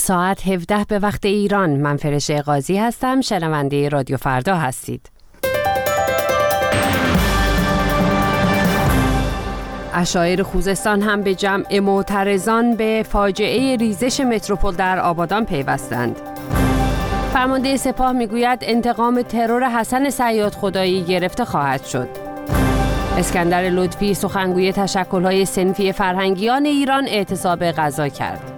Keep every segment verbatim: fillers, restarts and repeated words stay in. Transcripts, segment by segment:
ساعت هفده به وقت ایران. من فرشته قاضی هستم. شنونده رادیو فردا هستید. عشایر خوزستان هم به جمع معترضان به فاجعه ریزش متروپول در آبادان پیوستند. فرمانده سپاه میگوید انتقام ترور حسن صیاد خدایی گرفته خواهد شد. اسکندر لطفی سخنگوی تشکل‌های صنفی فرهنگیان ایران اعتصاب غذا کرد.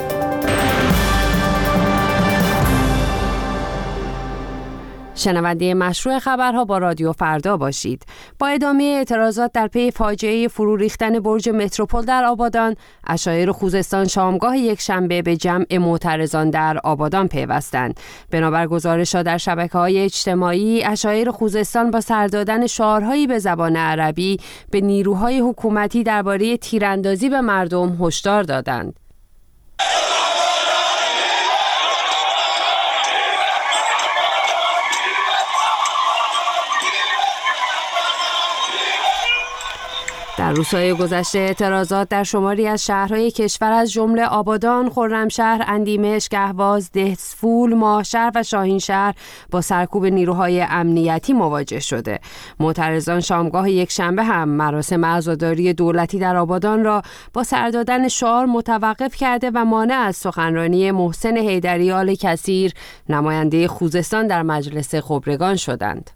شنونده مشروع خبرها با رادیو فردا باشید. با ادامه اعتراضات در پی فاجعه فرو ریختن برج متروپول در آبادان، عشایر خوزستان شامگاه یک شنبه به جمع معترضان در آبادان پیوستند. بنابر گزارش‌ها در شبکه‌های اجتماعی، عشایر خوزستان با سر دادن شعارهایی به زبان عربی به نیروهای حکومتی درباره تیراندازی به مردم هشدار دادند. در روزهای گذشته اعتراضات در شماری از شهرهای کشور از جمله آبادان، خرمشهر، اندیمش، گهواز، دهسفول، ماهشهر و شاهینشهر با سرکوب نیروهای امنیتی مواجه شده. معترضان شامگاه یک شنبه هم مراسم عزاداری دولتی در آبادان را با سر دادن شعار متوقف کرده و مانع از سخنرانی محسن حیدری آل کثیر، نماینده خوزستان در مجلس خبرگان شدند.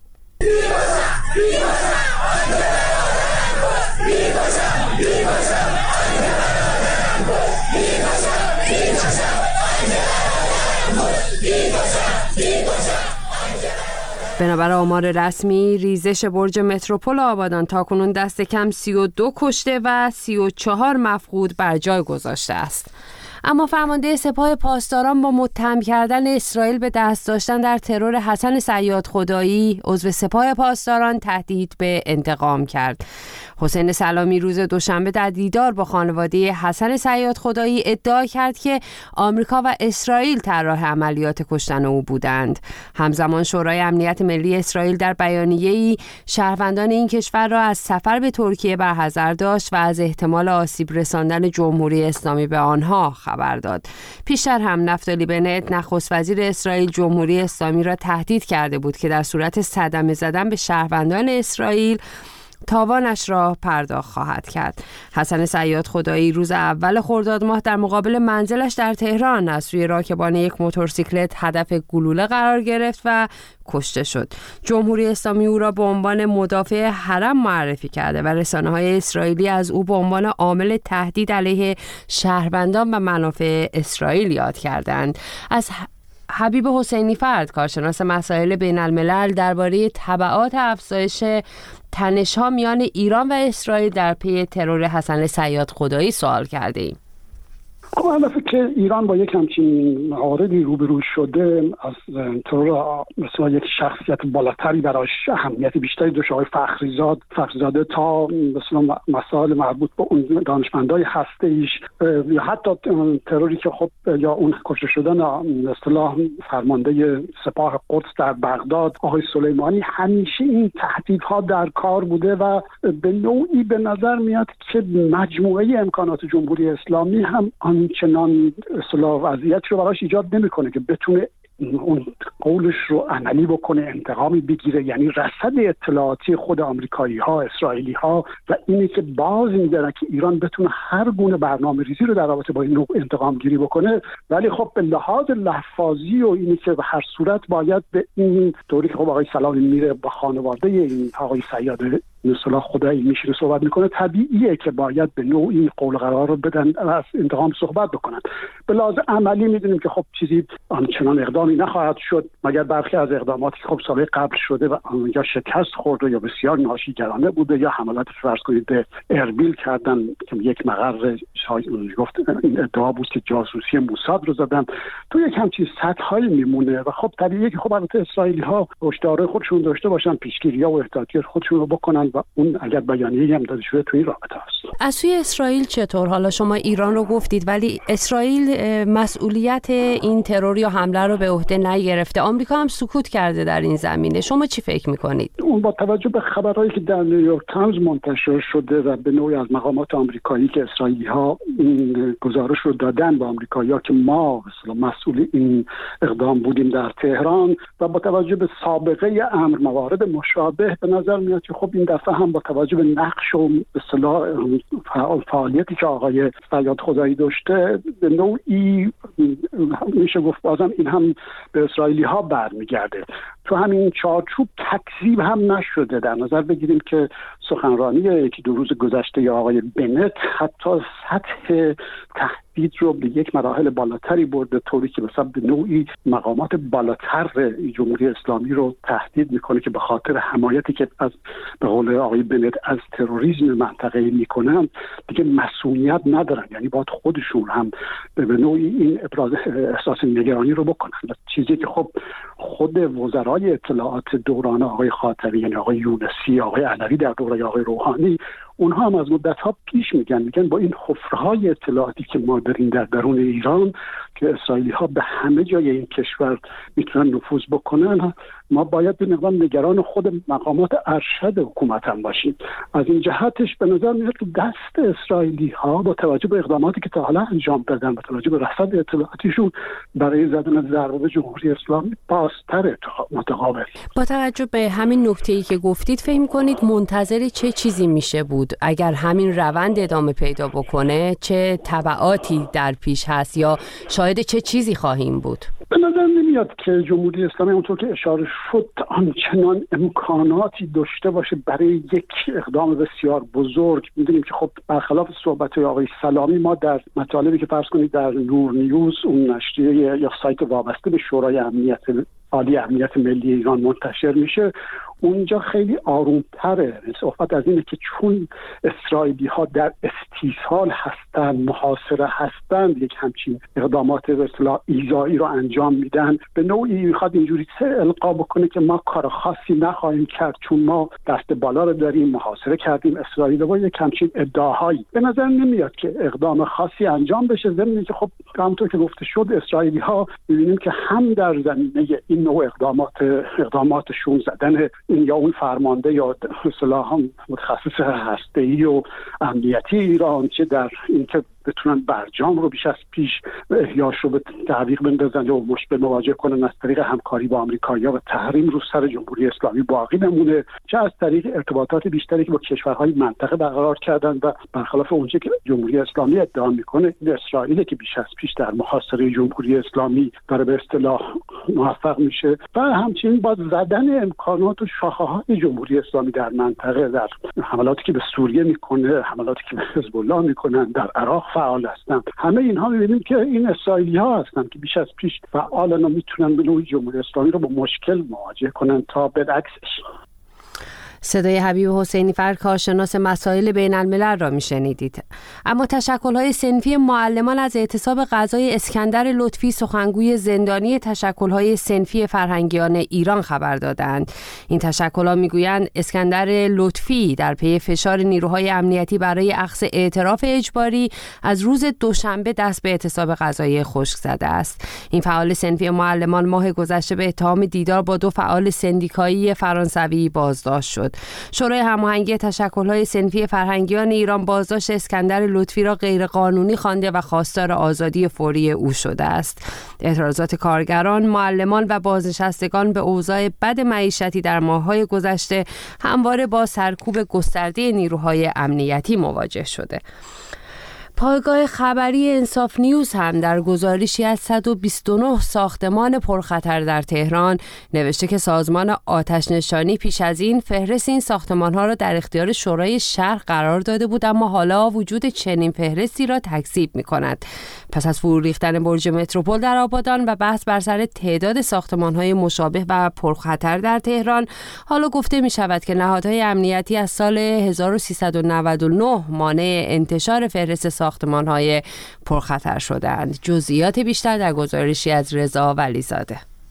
بنابر آمار رسمی، ریزش برج متروپول آبادان تاکنون دست کم سی و دو کشته و سی و چهار مفقود بر جای گذاشته است. اما فرمانده سپاه پاسداران با متهم کردن اسرائیل به دست داشتن در ترور حسن صیاد خدایی، عضو سپاه پاسداران تهدید به انتقام کرد. حسین سلامی روز دوشنبه در دیدار با خانواده حسن صیاد خدایی ادعا کرد که آمریکا و اسرائیل طراح عملیات کشتن او بودند. همزمان شورای امنیت ملی اسرائیل در بیانیه‌ای شهروندان این کشور را از سفر به ترکیه برحذر داشت و از احتمال آسیب رساندن جمهوری اسلامی به آنها خبر داد. پیشتر هم نفتالی بنت، نخست وزیر اسرائیل، جمهوری اسلامی را تهدید کرده بود که در صورت صدمه زدن به شهروندان اسرائیل تاوانش را پرداخت خواهد کرد. حسن صیاد خدایی روز اول خرداد ماه در مقابل منزلش در تهران از روی راکبان یک موتورسیکلت هدف گلوله قرار گرفت و کشته شد. جمهوری اسلامی او را به عنوان مدافع حرم معرفی کرده و رسانه‌های اسرائیلی از او به عنوان عامل تهدید علیه شهروندان و منافع اسرائیل یاد کردند. از حبیب حسینی فرد، کارشناس مسائل بین الملل، درباره تبعات افزایش تنش‌ها میان ایران و اسرائیل در پی ترور حسن صیاد خدایی سوال کرده ایم. خب البته که ایران با یک همچین مواردی روبرو شده، از ترور مثلا یک شخصیت بالاتری براش اهمیت بیشتری داشته، آقای فخریزاد فخریزاده تا مثلا مسائل مربوط به اون دانشمندای هسته‌ایش یا حتی تروری که خب یا اون کشته شدن اصطلاح فرمانده سپاه قدس در بغداد آقای سلیمانی، همیشه این تهدیدها در کار بوده و به نوعی به نظر میاد که مجموعه امکانات جمهوری اسلامی هم آنچنان اصطلاح وضعیت رو براش ایجاد نمیکنه که بتونه اون قولش رو عملی بکنه، انتقامی بگیره. یعنی رصد اطلاعاتی خود آمریکایی ها، اسرائیلی ها و اینه که باز می‌داره که ایران بتونه هر گونه برنامه ریزی رو در رابطه با این نوع انتقام گیری بکنه. ولی خب به لحاظ لفاظی و اینه که به هر صورت باید به این طوری که خب آقای سلامی میره با خانواده این آقای صیاد مثلا خدایی میشه صحبت میکنه، طبیعیه که باید به نوعی قول قرار رو بدن و از انتقام صحبت بکنن. به لحاظ عملی میدونیم که خب چیزی آنچنان اقدامی نخواهد شد مگر برخی از اقداماتی که خب سال قبل شده و یا شکست خورده یا بسیار ناشیگرانه بوده یا حملات فرض کنید به اربیل کردن که یک مقر گفت این ادعا بود که جاسوسی موساد رو زدن، تو یک همچین سطحی میمونه و خب طبیعیه که خب البته اسرائیلی ها هشدار خودشون داشته باشن، پیشگیری‌ها و احتیاطات خودشون رو بکنن ایران و اون اگر بیانیه‌ای هم داده شده تو این رابطه است. از سوی اسرائیل چطور؟ حالا شما ایران رو گفتید ولی اسرائیل مسئولیت این ترور یا حمله رو به عهده نگرفته. آمریکا هم سکوت کرده در این زمینه. شما چی فکر می‌کنید؟ اون با توجه به خبرهایی که در نیویورک تایمز منتشر شده و به نوعی از مقامات آمریکایی که اسرائیلی‌ها این گزارش رو دادن به آمریکایی‌ها که ما مثلا مسئول این اقدام بودیم در تهران و با توجه به سابقه امر موارد مشابه به نظر میاد که خب این دفعه هم با توجه به نقش و به اصطلاح فعالیتی که آقای فیاض خدایی داشته به نوعی میشه گفت بازم این هم به اسرائیلی‌ها برمیگرده. تو همین چارچوب تکذیب هم نشده. در نظر بگیریم که سخنرانی یکی دو روز گذشته یا آقای بنت حتی سطح تهدید رو به یک مراحل بالاتری برده، طوری که مثلا به نوعی مقامات بالاتر جمهوری اسلامی رو تهدید میکنه که به خاطر حمایتی که از به قول آقای بنت از تروریسم منطقه‌ای میکنن دیگه مسئولیت ندارن، یعنی باید خودشون هم به نوعی این ابراز احساس نگرانی رو بکنن. چیزی که خب خود وزرای اطلاعات دوران آقای خاتمی یعنی آقای یونسی، آقای علوی در دوره آقای روحانی، اونها هم از مدت‌ها پیش میگن میگن با این حفره‌های اطلاعاتی که ما داریم در درون ایران که اسرائیلی‌ها به همه جای این کشور میتونن نفوذ بکنن، ما باید به مقدار نگران خود مقامات ارشد حکومت هم باشیم. از این جهتش به نظر میاد که دست اسرائیلی‌ها با توجه به اقداماتی که تا حالا انجام دادن، با توجه به رصد اطلاعاتیشون برای زدن ضربه به جمهوری اسلامی بازتر متقابل. با توجه به همین نکته‌ای که گفتید فکر می‌کنید منتظر چه چیزی میشه بود اگر همین روند ادامه پیدا بکنه؟ چه تبعاتی در پیش هست یا شاهد چه چیزی خواهیم بود؟ به نظر نمیاد که جمهوری اسلامی اونطور که اشاره شد آنچنان امکاناتی داشته باشه برای یک اقدام بسیار بزرگ. می‌دونیم که خب برخلاف صحبت‌های آقای سلامی ما در مطالبی که فرض کنید در نور نیوز اون نشریه یا سایت وابسته به شورای امنیت عالی امنیت ملی ایران منتشر میشه، اونجا خیلی آرومتره. صحبت از اینه که چون اسرائیلی ها در استیصال هستن، محاصره هستن، یک همچین اقدامات به اصطلاح ایذایی رو انجام میدن. به نوعی میخواد اینجوری سه القا بکنه که ما کار خاصی نخواهیم کرد چون ما دست بالا رو داریم، محاصره کردیم اسرائیل. با یک همچین ادعاهایی به نظر نمیاد که اقدام خاصی انجام بشه. ضمن که خب همونطور که گفته شد اسرائیلی ها می‌بینیم که هم در زمینه این نوع اقدامات اقداماتشون زدن این یا اون فرمانده یا اصطلاحاً متخصص هسته‌ای و امنیتی ایران، چه در اینکه بتونن برجام رو بیش از پیش احیاش رو به تعویق بندازن و مشکل مواجه کنن از طریق همکاری با آمریکایی‌ها و تحریم رو سر جمهوری اسلامی باقی نمونه، چه از طریق ارتباطات بیشتری که با کشورهای منطقه برقرار کردن و برخلاف اونچه که جمهوری اسلامی ادعا میکنه این اسرائیل که بیش از پیش در محاصره جمهوری اسلامی داره به اصطلاح موفق میشه و همچنین با زدن امکانات و شاخه‌های جمهوری اسلامی در منطقه، در حملاتی که به سوریه میکنه، حملاتی که به حزب الله میکنن، در عراق فعال هستن. همه اینها می‌بینیم که این اسرائیلی‌ها هستن که بیش از پیش فعالن و میتونن به نوعی جمهوری اسلامی رو با مشکل مواجه کنن تا بالعکسش. صدای حبیب حسینی فر کارشناس مسائل بین الملل را میشنیدید. اما تشکل‌های صنفی معلمان از اعتصاب غذای اسکندر لطفی سخنگوی زندانی تشکل‌های صنفی فرهنگیان ایران خبر دادند. این تشکل‌ها میگویند اسکندر لطفی در پی فشار نیروهای امنیتی برای اخذ اعتراف اجباری از روز دوشنبه دست به اعتصاب غذایی خشک زده است. این فعال صنفی معلمان ماه گذشته به اتهام دیدار با دو فعال سندیکایی فرانسوی بازداشت شد. شورای هماهنگی تشکل‌های صنفی فرهنگیان ایران بازداشت اسکندر لطفی را غیرقانونی خوانده و خواستار آزادی فوری او شده است. اعتراضات کارگران، معلمان و بازنشستگان به اوضاع بد معیشتی در ماه‌های گذشته همواره با سرکوب گسترده نیروهای امنیتی مواجه شده. پایگاه خبری انصاف نیوز هم در گزارشی از صد و بیست و نه ساختمان پرخطر در تهران نوشته که سازمان آتش نشانی پیش از این فهرست این ساختمان‌ها را در اختیار شورای شهر قرار داده بود، اما حالا وجود چنین فهرستی را تکذیب می‌کند. پس از فرو ریختن برج متروپول در آبادان و بحث بر سر تعداد ساختمان‌های مشابه و پرخطر در تهران، حالا گفته می‌شود که نهادهای امنیتی از سال هزار و سیصد و نود و نه مانع انتشار فهرست ساختمان‌های پرخطر شدند. جزئیات بیشتر در گزارشی از رضا ولیزاده.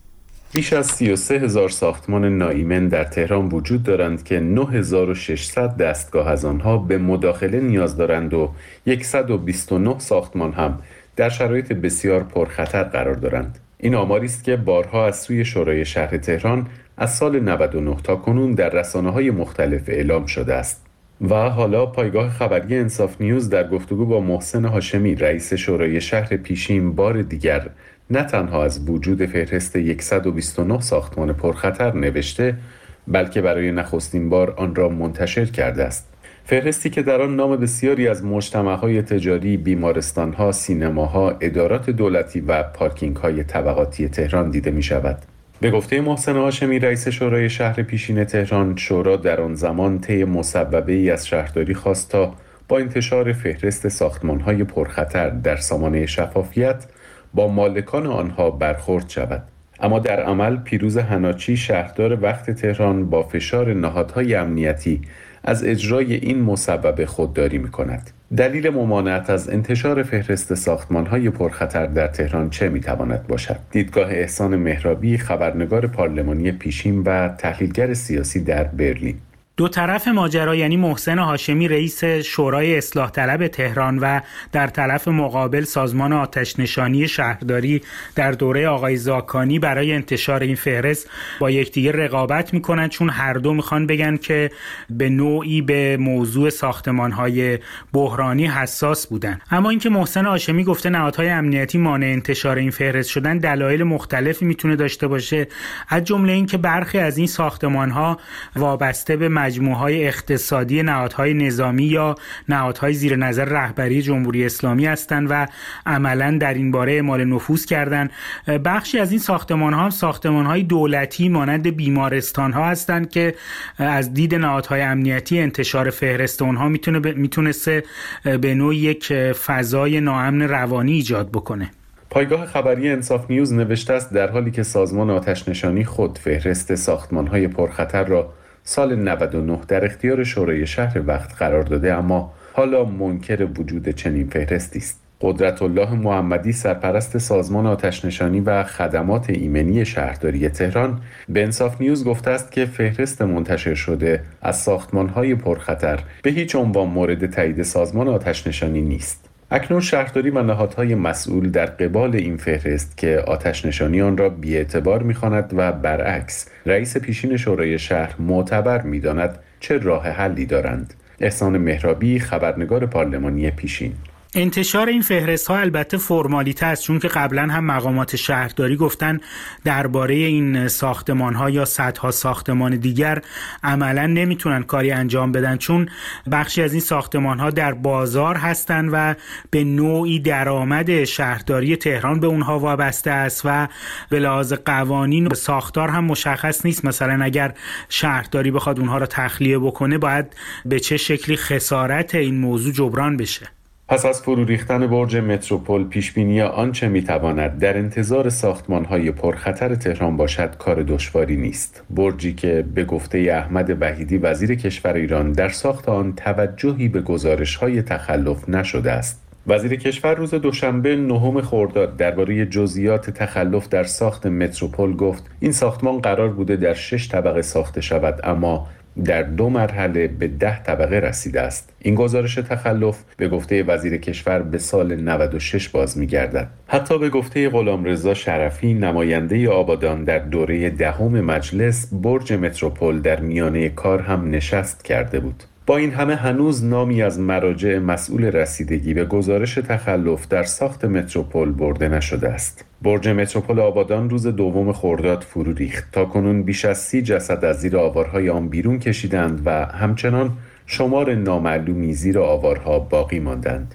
بیش از سی و سه هزار ساختمان ناایمن در تهران وجود دارند که نه هزار و ششصد دستگاه از آنها به مداخله نیاز دارند و صد و بیست و نه ساختمان هم در شرایط بسیار پرخطر قرار دارند. این آماری است که بارها از سوی شورای شهر تهران از سال نود و نه تا کنون در رسانه‌های مختلف اعلام شده است. و حالا پایگاه خبری انصاف نیوز در گفتگو با محسن هاشمی رئیس شورای شهر پیشین بار دیگر نه تنها از وجود فهرست صد و بیست و نه ساختمان پرخطر نوشته، بلکه برای نخستین بار آن را منتشر کرده است. فهرستی که در آن نام بسیاری از مجتمع‌های تجاری، بیمارستان‌ها، سینماها، ادارات دولتی و پارکینگ‌های طبقاتی تهران دیده می‌شود. به گفته محسن هاشمی رئیس شورای شهر پیشین تهران، شورا در آن زمان طی مصوبه‌ای از شهرداری خواست تا با انتشار فهرست ساختمان‌های پرخطر در سامانه شفافیت با مالکان آنها برخورد شود. اما در عمل پیروز حناچی شهردار وقت تهران با فشار نهادهای امنیتی از اجرای این مصوبه خودداری می‌کند. دلیل ممانعت از انتشار فهرست ساختمان‌های پرخطر در تهران چه می‌تواند باشد؟ دیدگاه احسان مهرابی، خبرنگار پارلمانی پیشین و تحلیلگر سیاسی در برلین. دو طرف ماجرا، یعنی محسن هاشمی رئیس شورای اصلاح طلب تهران و در طرف مقابل سازمان آتش نشانی شهرداری در دوره آقای زاکانی، برای انتشار این فهرست با یکدیگر رقابت میکنن، چون هر دو میخوان بگن که به نوعی به موضوع ساختمان‌های بحرانی حساس بودن. اما اینکه محسن هاشمی گفته نهادهای امنیتی مانع انتشار این فهرست شدن دلایل مختلفی میتونه داشته باشه، از جمله اینکه برخی از این ساختمان‌ها وابسته به مجموعه‌های اقتصادی نهادهای نظامی یا نهادهای زیر نظر رهبری جمهوری اسلامی هستند و عملاً در این باره اعمال نفوذ کردند. بخشی از این ساختمان‌ها هم ساختمان‌های دولتی مانند بیمارستان‌ها هستند که از دید نهادهای امنیتی انتشار فهرست اونها میتونه ب... میتونسته به نوعی یک فضای ناامن روانی ایجاد بکنه. پایگاه خبری انصاف نیوز نوشته است در حالی که سازمان آتش نشانی خود فهرست ساختمان‌های پرخطر را سال نود و نه در اختیار شورای شهر وقت قرار داده، اما حالا منکر وجود چنین فهرستی است. قدرت الله محمدی، سرپرست سازمان آتش نشانی و خدمات ایمنی شهرداری تهران، به انصاف نیوز گفته است که فهرست منتشر شده از ساختمان‌های پرخطر به هیچ عنوان مورد تایید سازمان آتش نشانی نیست. اکنون شهرداری و نهادهای مسئول در قبال این فهرست که آتش نشانی آن را بی‌اعتبار می‌خواند و برعکس رئیس پیشین شورای شهر معتبر می‌داند چه راه حلی دارند. احسان مهرابی، خبرنگار پارلمانی پیشین. انتشار این فهرست ها البته فرمالیته است، چون که قبلا هم مقامات شهرداری گفتن درباره این ساختمان ها یا صدها ساختمان دیگر عملا نمیتونن کاری انجام بدن، چون بخشی از این ساختمان ها در بازار هستن و به نوعی درآمد شهرداری تهران به اونها وابسته است و به لحاظ قوانین و ساختار هم مشخص نیست مثلا اگر شهرداری بخواد اونها را تخلیه بکنه باید به چه شکلی خسارت این موضوع جبران بشه. پس از فرو ریختن برج متروپول، پیشبینی آنچه میتواند در انتظار ساختمان‌های پرخطر تهران باشد کار دشواری نیست. برجی که به گفته احمد وحیدی وزیر کشور ایران در ساخت آن توجهی به گزارش‌های تخلف نشده است. وزیر کشور روز دوشنبه نهم خرداد درباره جزئیات تخلف در ساخت متروپول گفت این ساختمان قرار بوده در شش طبقه ساخته شود، اما در دو مرحله به ده طبقه رسیده است. این گزارش تخلف به گفته وزیر کشور به سال نود و شش باز می‌گردد. حتی به گفته غلامرضا شرفی، نماینده آبادان، در دوره دهم مجلس برج متروپول در میانه کار هم نشست کرده بود. با این همه هنوز نامی از مراجع مسئول رسیدگی به گزارش تخلف در ساخت متروپول برده نشده است. برج متروپول آبادان روز دوم خرداد فرو ریخت. تاکنون بیش از سی جسد از زیر آوارهای آن بیرون کشیدند و همچنان شمار نامعلومی زیر آوارها باقی ماندند.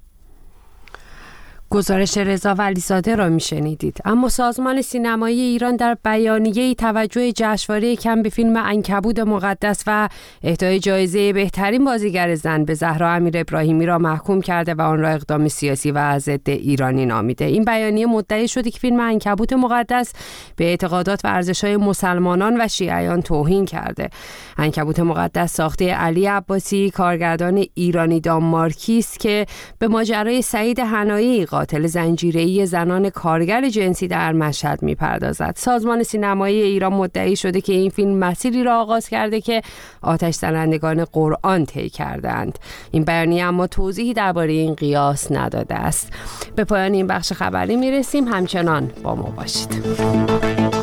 گزارش رضا ولیزاده را میشنیدید. اما سازمان سینمایی ایران در بیانیه‌ای توجه جشنواره کن به فیلم عنکبوت مقدس و اهدای جایزه بهترین بازیگر زن به زهرا امیر ابراهیمی را محکوم کرده و آن را اقدام سیاسی و ضد ایرانی نامیده. این بیانیه مدعی شده که فیلم عنکبوت مقدس به اعتقادات و ارزش‌های مسلمانان و شیعیان توهین کرده. عنکبوت مقدس ساخته علی عباسی، کارگردان ایرانی دانمارکی است که به ماجرای سعید حنایی قاتل قاتل زنجیره‌ای زنان کارگر جنسی در مشهد می‌پردازد. سازمان سینمایی ایران مدعی شده که این فیلم مسیری را آغاز کرده که آتش زنندگان قرآن طی کردند. این بیانیه اما توضیحی درباره این قیاس نداده است. به پایان این بخش خبری می‌رسیم. همچنان با ما باشید.